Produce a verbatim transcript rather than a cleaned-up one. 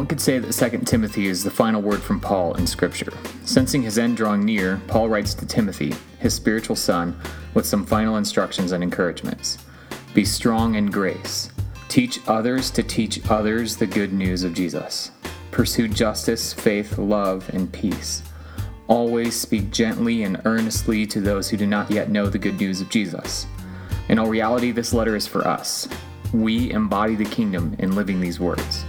could say that Second Timothy is the final word from Paul in Scripture. Sensing his end drawing near, Paul writes to Timothy, his spiritual son, with some final instructions and encouragements. Be strong in grace. Teach others to teach others the good news of Jesus. Pursue justice, faith, love, and peace. Always speak gently and earnestly to those who do not yet know the good news of Jesus. In all reality, this letter is for us. We embody the kingdom in living these words.